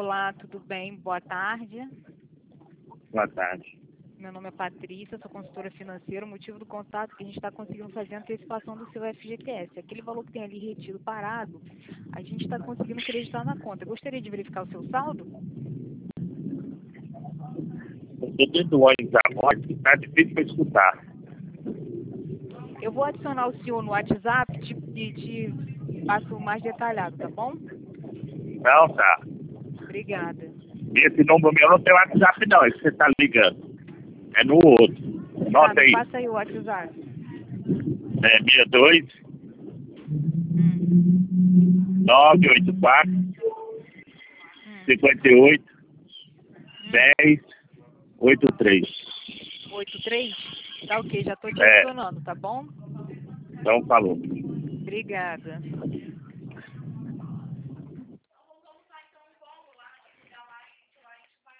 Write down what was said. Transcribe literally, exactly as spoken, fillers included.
Olá, tudo bem? Boa tarde. Boa tarde. Meu nome é Patrícia, sou consultora financeira. O motivo do contato é que a gente está conseguindo fazer a antecipação do seu F G T S. Aquele valor que tem ali retido parado, a gente está conseguindo creditar na conta. Eu gostaria de verificar o seu saldo? Eu estou dentro do ônibus agora, que está difícil para escutar. Eu vou adicionar o senhor no WhatsApp e te, e te passo mais detalhado, tá bom? Não, tá. Obrigada. Esse número meu não tem WhatsApp não, esse que você está ligando. É no outro. Tá, Nota me aí. passa aí o WhatsApp. É sessenta e dois, Hum. nove oito quatro, Hum. cinquenta e oito, Hum. dez, oitenta e três. oito três? Tá ok, já tô te É. adicionando, tá bom? Então falou. Obrigada.